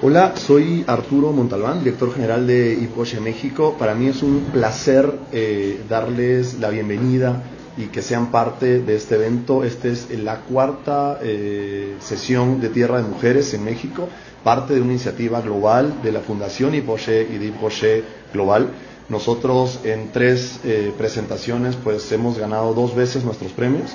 Hola, soy Arturo Montalbán, director general de IPOSHE México. Para mí es un placer darles la bienvenida y que sean parte de este evento. Esta es la cuarta sesión de Tierra de Mujeres en México, parte de una iniciativa global de la Fundación IPOSHE y de IPOSHE Global. Nosotros en 3 presentaciones pues hemos ganado 2 veces nuestros premios.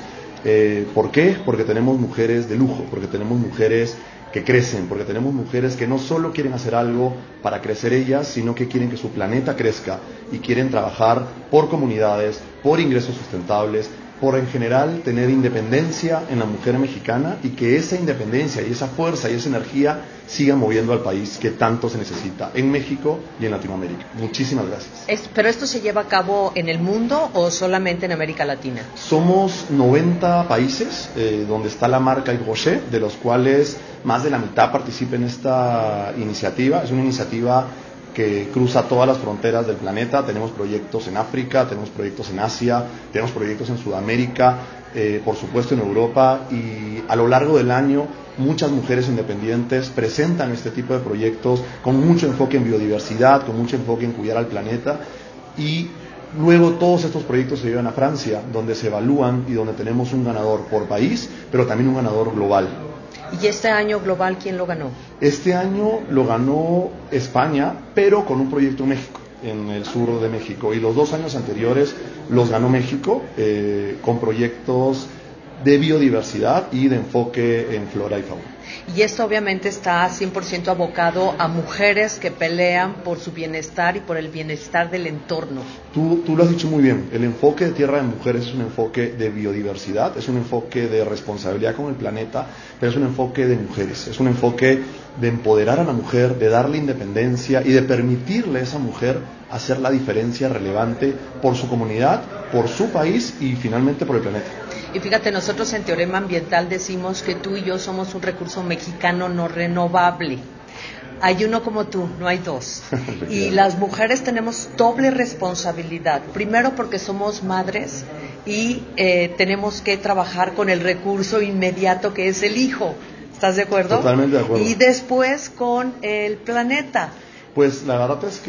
¿Por qué? Porque tenemos mujeres de lujo, porque tenemos mujeres que crecen, porque tenemos mujeres que no solo quieren hacer algo para crecer ellas, sino que quieren que su planeta crezca y quieren trabajar por comunidades, por ingresos sustentables, por en general tener independencia en la mujer mexicana y que esa independencia y esa fuerza y esa energía siga moviendo al país que tanto se necesita en México y en Latinoamérica. Muchísimas gracias. ¿Pero esto se lleva a cabo en el mundo o solamente en América Latina? Somos 90 países donde está la marca IPOSHE, de los cuales más de la mitad participa en esta iniciativa. Es una iniciativa que cruza todas las fronteras del planeta. Tenemos proyectos en África, tenemos proyectos en Asia, tenemos proyectos en Sudamérica, por supuesto en Europa, y a lo largo del año muchas mujeres independientes presentan este tipo de proyectos con mucho enfoque en biodiversidad, con mucho enfoque en cuidar al planeta, y luego todos estos proyectos se llevan a Francia, donde se evalúan y donde tenemos un ganador por país, pero también un ganador global. ¿Y este año global quién lo ganó? Este año lo ganó España, pero con un proyecto en México, en el sur de México. Y los 2 años anteriores los ganó México con proyectos de biodiversidad y de enfoque en flora y fauna. Y esto obviamente está 100% abocado a mujeres que pelean por su bienestar y por el bienestar del entorno. Tú lo has dicho muy bien, el enfoque de Tierra de Mujeres es un enfoque de biodiversidad, es un enfoque de responsabilidad con el planeta, pero es un enfoque de mujeres, es un enfoque de empoderar a la mujer, de darle independencia y de permitirle a esa mujer hacer la diferencia relevante por su comunidad, por su país y finalmente por el planeta. Y fíjate, nosotros en Teorema Ambiental decimos que tú y yo somos un recurso mexicano no renovable. Hay uno como tú, no hay 2. Y las mujeres tenemos doble responsabilidad. Primero porque somos madres y tenemos que trabajar con el recurso inmediato que es el hijo. ¿Estás de acuerdo? Totalmente de acuerdo. Y después con el planeta. Pues la verdad es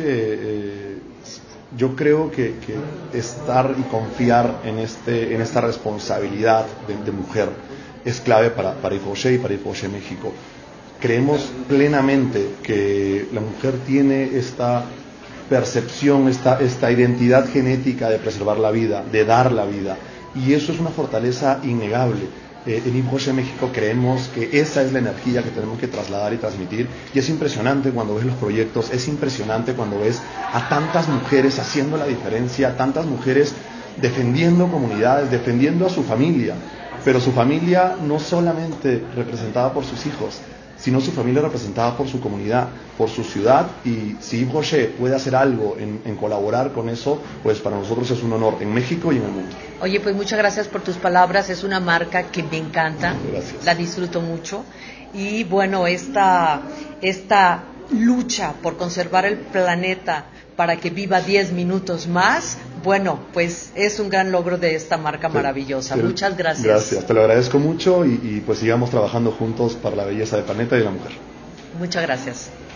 que yo creo que estar y confiar en esta responsabilidad de mujer es clave para IPOSHE y para IPOSHE México. Creemos plenamente que la mujer tiene esta percepción, esta identidad genética de preservar la vida, de dar la vida, y eso es una fortaleza innegable. En IPOSHE México creemos que esa es la energía que tenemos que trasladar y transmitir, y es impresionante cuando ves los proyectos, es impresionante cuando ves a tantas mujeres haciendo la diferencia, tantas mujeres defendiendo comunidades, defendiendo a su familia, pero su familia no solamente representada por sus hijos, sino su familia representada por su comunidad, por su ciudad, y si IPOSHE puede hacer algo en colaborar con eso, pues para nosotros es un honor en México y en el mundo. Oye, pues muchas gracias por tus palabras, es una marca que me encanta, gracias. La disfruto mucho, y bueno, esta lucha por conservar el planeta para que viva 10 minutos más, bueno, pues es un gran logro de esta marca maravillosa. Muchas gracias. Gracias, te lo agradezco mucho y pues sigamos trabajando juntos para la belleza del planeta y de la mujer. Muchas gracias.